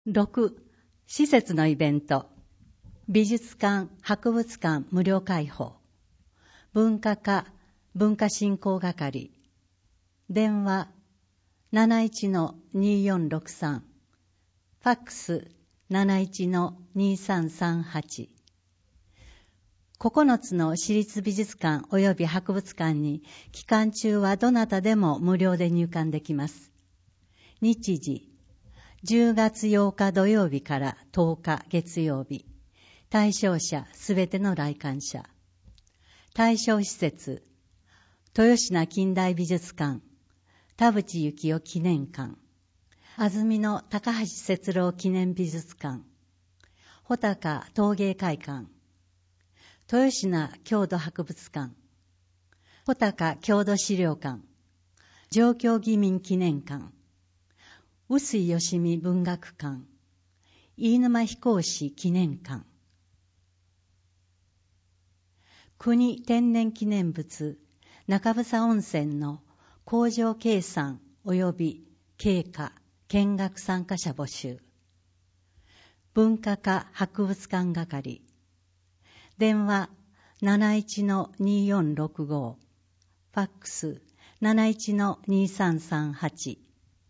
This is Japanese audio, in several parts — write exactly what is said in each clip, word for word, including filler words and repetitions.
ろく、施設のイベント。美術館、博物館無料開放。文化課、文化振興係。電話 なないちのによんろくさん。ファックス なないちのにさんさんはち。ここのつの私立美術館及び博物館に期間中はどなたでも無料で入館できます。日時、じゅうがつようか土曜日からとおか月曜日。対象者すべての来館者。対象施設、豊品近代美術館、田淵幸夫記念館、安曇野高橋節郎記念美術館、穂高陶芸会館、豊品郷土博物館、穂高郷土資料館、上京義民記念館、臼井義美文学館、飯沼彦氏記念館、国天然記念物中房温泉の工場計算及び経過見学参加者募集。文化課博物館係。電話 なないちのによんろくご。ファックス なないちのにさんさんはち。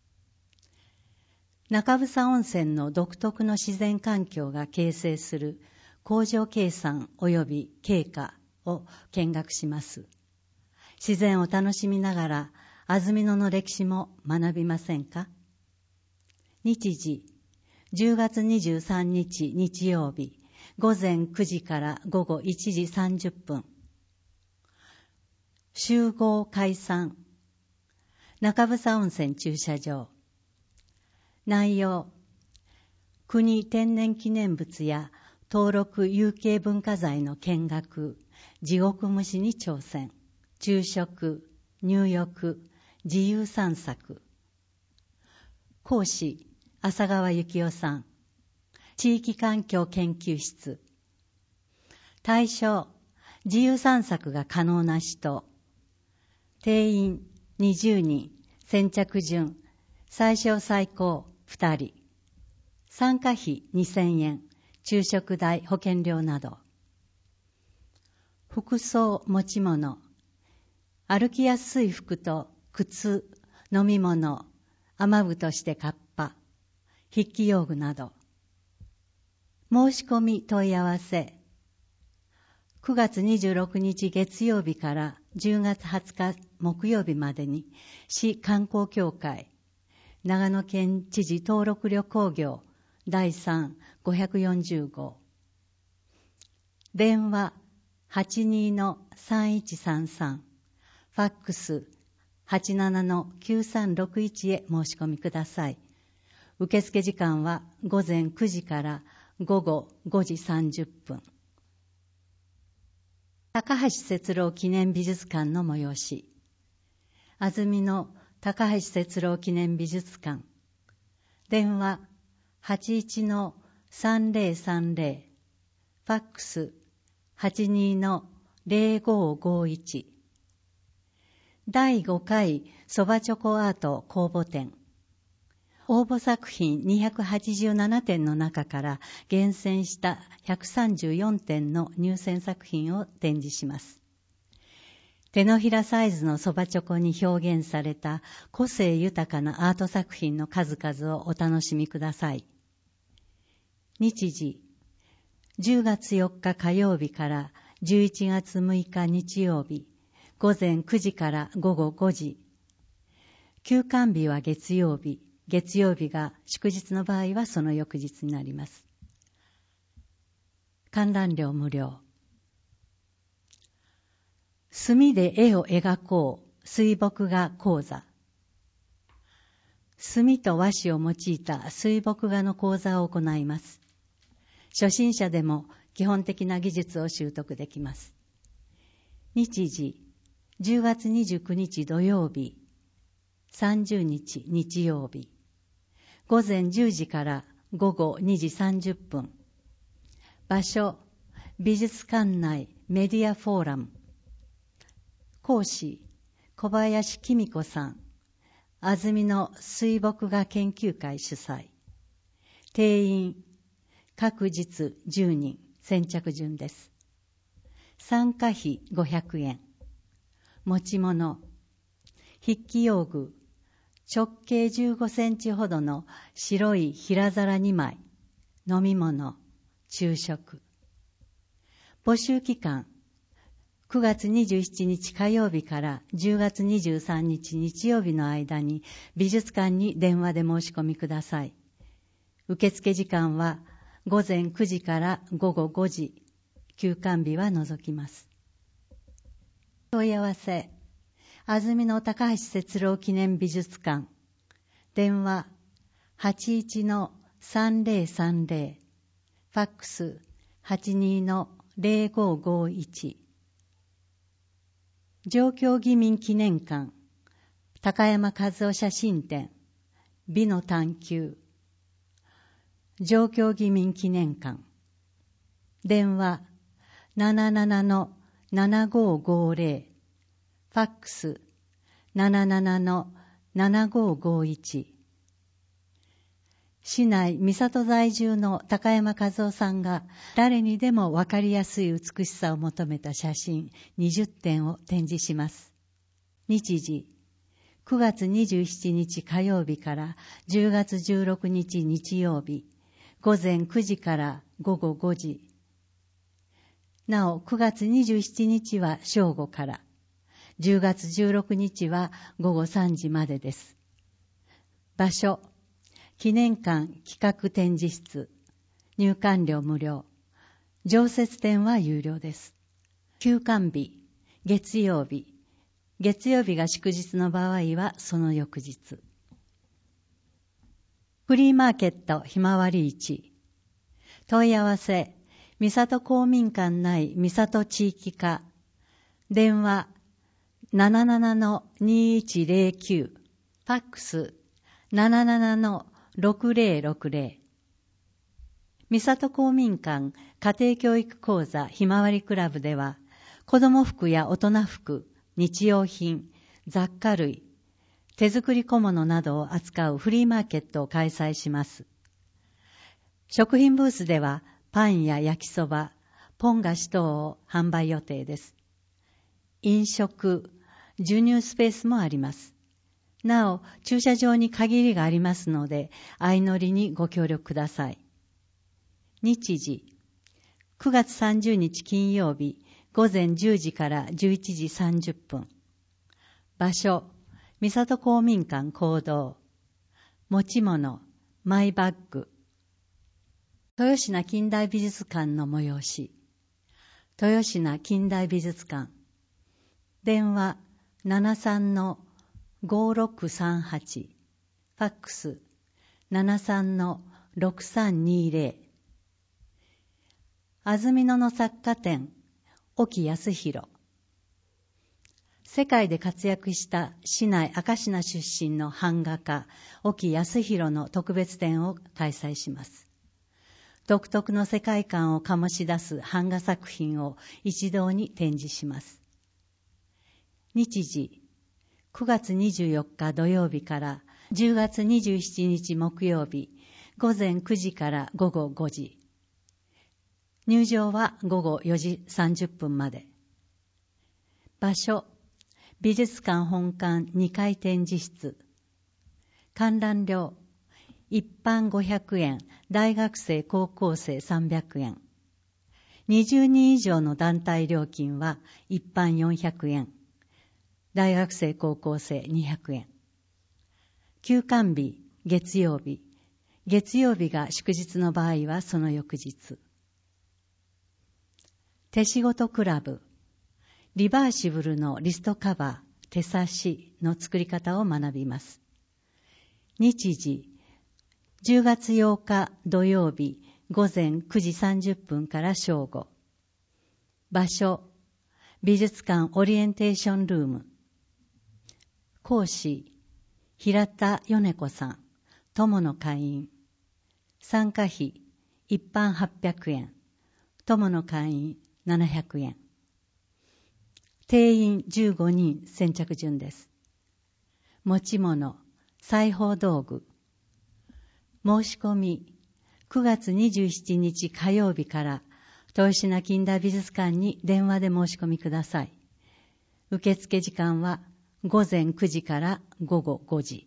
中房温泉の独特の自然環境が形成する工場計算及び経過を見学します。自然を楽しみながら安曇野の歴史も学びませんか？日時、じゅうがつにじゅうさんにち日曜日、ごぜんくじからごごいちじさんじゅっぷん。集合解散。中房温泉駐車場。内容、国天然記念物や登録有形文化財の見学、地獄蒸しに挑戦、昼食、入浴、自由散策。講師、浅川幸夫さん。地域環境研究室。対象、自由散策が可能な人。定員にじゅうにん、先着順、最小最高ふたり。参加費にせんえん、昼食代、保険料など。服装、持ち物。歩きやすい服と靴、飲み物、雨具としてカッパ、筆記用具など。申し込み問い合わせ。くがつにじゅうろくにち月曜日からじゅうがつはつか木曜日までに市観光協会、長野県知事登録旅行業だいさんごひゃくよんじゅうご。電話 はちにのさんいちさんさん。ファックス はちななのきゅうさんろくいち へ申し込みください。受付時間はごぜんくじからごごごじさんじゅっぷん。高橋節郎記念美術館の催し。安曇野高橋節郎記念美術館。電話 はちいちのさんぜろさんぜろ。ファックス はちにのぜろごごいち。だいごかいそばチョコアート公募展。応募作品にひゃくはちじゅうななてんの中から厳選したひゃくさんじゅうよんてんの入選作品を展示します。手のひらサイズのそばチョコに表現された個性豊かなアート作品の数々をお楽しみください。日時、じゅうがつよっか火曜日からじゅういちがつむいか日曜日、ごぜんくじからごごごじ。休館日は月曜日、月曜日が祝日の場合はその翌日になります。観覧料無料。墨で絵を描こう水墨画講座。墨と和紙を用いた水墨画の講座を行います。初心者でも基本的な技術を習得できます。日時、じゅうがつにじゅうくにち土曜日、さんじゅうにち日曜日、ごぜんじゅうじからごごにじさんじゅっぷん。場所、美術館内メディアフォーラム。講師、小林紀美子さん。安曇野水墨画研究会主催。 定員、各日じゅうにん、先着順です。参加費ごひゃくえん。持ち物、筆記用具、直径じゅうごセンチほどの白い平皿にまい、飲み物、昼食。募集期間、くがつにじゅうしちにち火曜日からじゅうがつにじゅうさんにち日曜日の間に美術館に電話で申し込みください。受付時間はごぜんくじからごごごじ、休館日は除きます。問い合わせ、安曇野高橋節郎記念美術館、電話 はちいちのさんぜろさんぜろ、ファックス はちにのぜろごごいち。上京義民記念館、高山和夫写真展、美の探求、上京義民記念館、電話ななななのななごごぜろ、ファックスななななのななごごいち。市内三郷在住の高山和夫さんが誰にでもわかりやすい美しさを求めた写真にじゅってんを展示します。日時、くがつにじゅうしちにち火曜日からじゅうがつじゅうろくにち日曜日、ごぜんくじからごごごじ。なお、くがつにじゅうしちにちは正午から、じゅうがつじゅうろくにちはごごさんじまでです。場所、記念館企画展示室、入館料無料、常設展は有料です。休館日、月曜日、月曜日が祝日の場合はその翌日。フリーマーケットひまわり市、問い合わせ、三郷公民館内三郷地域課、電話ななななのにいちぜろきゅう、ファックスななななのろくぜろろくぜろ。三郷公民館家庭教育講座ひまわりクラブでは、子供服や大人服、日用品、雑貨類、手作り小物などを扱うフリーマーケットを開催します。食品ブースではパンや焼きそば、ポン菓子等を販売予定です。飲食、授乳スペースもあります。なお、駐車場に限りがありますので、相乗りにご協力ください。日時、くがつさんじゅうにち金曜日、ごぜんじゅうじからじゅういちじさんじゅっぷん。場所、三郷公民館講堂。持ち物、マイバッグ。豊品近代美術館の催し。豊品近代美術館。電話ななさんのごろくさんはち、ファックスななさんのろくさんにぜろ。安曇野の作家展、沖康弘。世界で活躍した市内明石名出身の版画家、沖康弘の特別展を開催します。独特の世界観を醸し出す版画作品を一堂に展示します。日時、くがつにじゅうよっか土曜日からじゅうがつにじゅうしちにち木曜日、ごぜんくじからごごごじ。入場はごごよじさんじゅっぷんまで。場所、美術館本館にかい展示室。観覧料、一般ごひゃくえん、大学生高校生さんびゃくえん。にじゅうにん以上の団体料金は一般よんひゃくえん、大学生高校生にひゃくえん。休館日、月曜日。月曜日が祝日の場合はその翌日。手仕事クラブ。リバーシブルのリストカバー、手差しの作り方を学びます。日時、じゅうがつようか土曜日、ごぜんくじさんじゅっぷんから正午。場所、美術館オリエンテーションルーム。講師、平田米子さん、友の会員。参加費、一般はっぴゃくえん、友の会員ななひゃくえん。定員じゅうごにん先着順です。持ち物、裁縫道具。申し込み、 くがつにじゅうしちにち火曜日から豊品近代美術館に電話で申し込みください。受付時間はごぜんくじからごごごじ。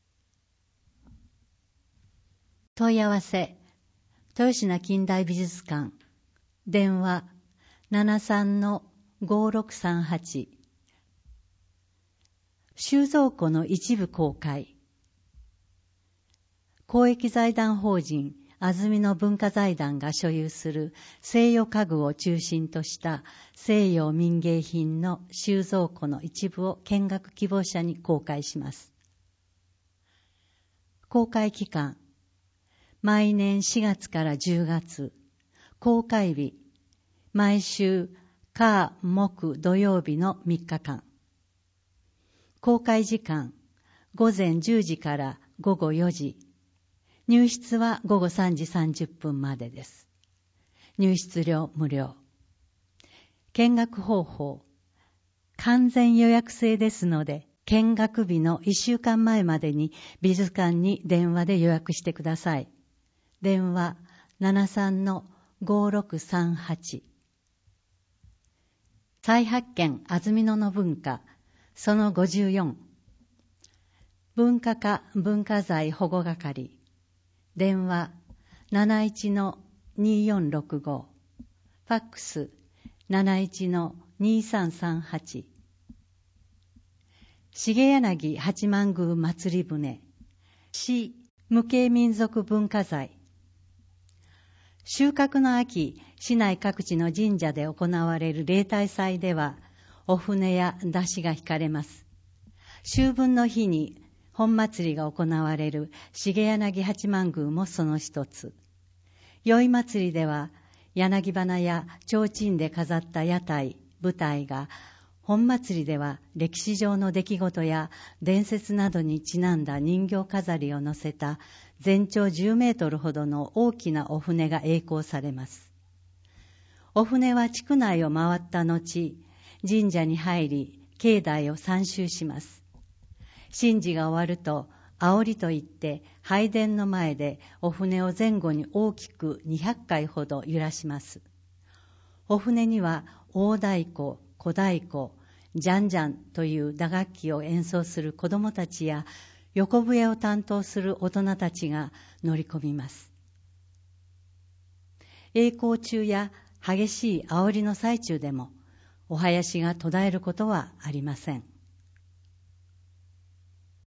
問い合わせ、豊品近代美術館、電話 ななさんのごろくさんはち。収蔵庫の一部公開。公益財団法人安曇野文化財団が所有する西洋家具を中心とした西洋民芸品の収蔵庫の一部を見学希望者に公開します。公開期間、毎年しがつからじゅうがつ、公開日、毎週火木土曜日のみっかかん。公開時間、ごぜんじゅうじからごごよじ。入室はごごさんじさんじゅっぷんまでです。入室料無料。見学方法、完全予約制ですので、見学日のいっしゅうかんまえまでに美術館に電話で予約してください。電話 ななさんのごろくさんはち。再発見安曇野の文化、そのごじゅうよん。文化課文化財保護係。電話 なないちのによんろくご。ファックス なないちのにさんさんはち。重柳八幡宮祭り船、市無形民族文化財。収穫の秋、市内各地の神社で行われる例大祭では、お船や山車が引かれます。秋分の日に本祭りが行われる重柳八幡宮もその一つ。宵祭りでは、柳花や提灯で飾った屋台、舞台が、本祭りでは歴史上の出来事や伝説などにちなんだ人形飾りを乗せた全長じゅうメートルほどの大きなお船が曳行されます。お船は地区内を回った後、神社に入り、境内を参集します。神事が終わると、煽りといって拝殿の前でお船を前後に大きくにひゃっかいほど揺らします。お船には大太鼓、小太鼓、ジャンジャンという打楽器を演奏する子どもたちや横笛を担当する大人たちが乗り込みます。曳行中や激しい煽りの最中でもお囃子が途絶えることはありません。